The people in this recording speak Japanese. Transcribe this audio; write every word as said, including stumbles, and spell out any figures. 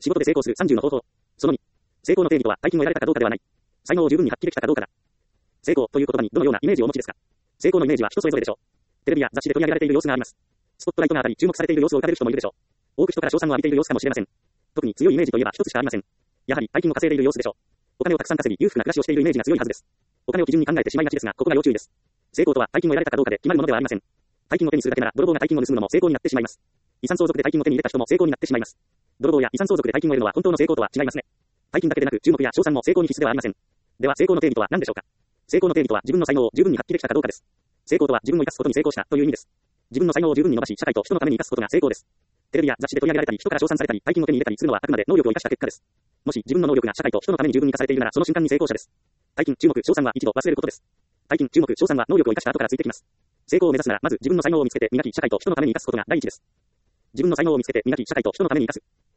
仕事で成功するさんじゅうの方法。そのに。成功の定義とは大金を得られたかどうかではない。才能を十分に発揮できたかどうかだ。成功という言葉にどのようなイメージをお持ちですか？成功のイメージは人それぞれでしょう。テレビや雑誌で取り上げられている様子があります。スポットライトが当たり注目されている様子を浮かべる人もいるでしょう。多く人から称賛を浴びている様子かもしれません。特に強いイメージといえば一つしかありません。やはり大金を稼いでいる様子でしょう。お金をたくさん稼ぎ裕福な暮らしをしているイメージが強いはずです。お金を基準に考えてしまいがちですが、ここが要注意です。成功とは大金を得られたかどうかで決まるものではありません。大金を手にするだけなら泥棒が大金を盗むのも成功になってしまいます。遺産相続で大金を手に入れた人も成功になってしまいます。泥棒や遺産相続で大金を得るのは本当の成功とは違いますね。大金だけでなく注目や賞賛も成功に必須ではありません。では成功の定義とは何でしょうか？成功の定義とは自分の才能を十分に発揮できたかどうかです。成功とは自分を生かすことに成功したという意味です。自分の才能を十分に伸ばし社会と人のために生かすことが成功です。テレビや雑誌で取り上げられたり人から称賛されたり大金を手に入れたりするのはあくまで能力を生かした結果です。もし自分の能力が社会と人のために十分に生かされているならその瞬間に成功者です。大金、注目、賞賛は一度忘れることです。大金、注目、賞賛は能力を生かした後からついてきます。成功を目指すならまず自分の才能を見つけて磨き社会と人のために生かすことが第一です。自分の才能を見つけて磨き社会と人のために生かす。